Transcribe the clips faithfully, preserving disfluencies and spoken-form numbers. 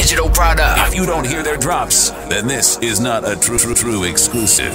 digital product. If you don't hear their drops, then this is not a true, true, true exclusive.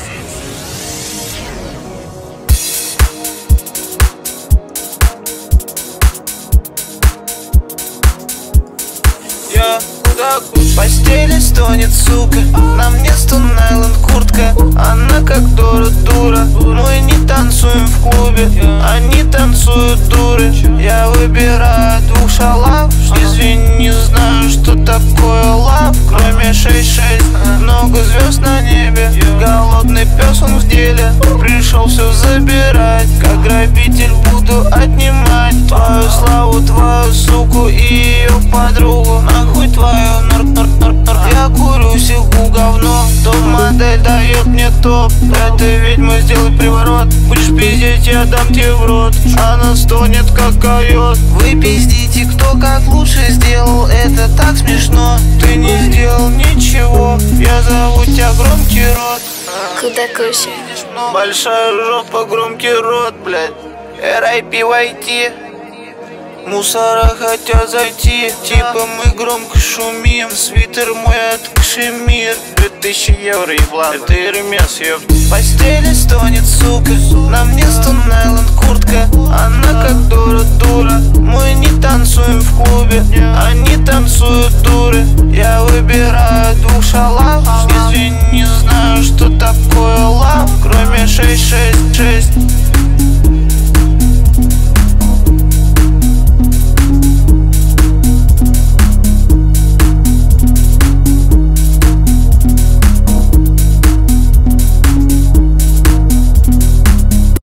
Я в постели стонет, сука. На мне стонайлен куртка. Она как дура, дура. Мы не танцуем в клубе, они танцуют дуры. Я выбираю двух шалав. Извини, не знаю, что такое лав. Кроме шесть шесть, много звезд на небе. Голодный пес, он в деле. Пришел все забирать. Как грабитель буду отнимать твою славу, твою суку и ее подругу. Нахуй твою нар нар нар нар. Я курю сигу говно. Топ-модель дает мне топ. Этой ведьмой сделай приворот. Будешь пиздеть, я дам тебе в рот. Она стонет, как койот. Вы пиздите, кто как лучше сделал. Это так смешно. Ты не сделал ничего. Я зову тебя громкий рот. Куда кушай? Большая жопа, громкий рот, блядь. эр ай пи вай ти. Мусора хотят зайти. Типа мы громко шумим. Свитер мой от Кашемир. Две тысячи евро, еблан. Это Эрмес, ёпт. В постели стонет, сука. На мне стонайлен куртка. Она как дура,